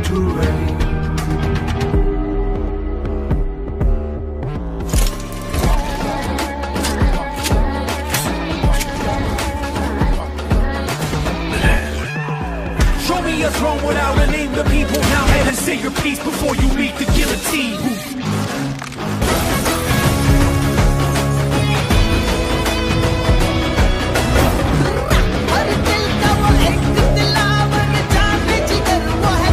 to reign. Show me a throne without a name. The people now head and say your piece before you meet the guillotine.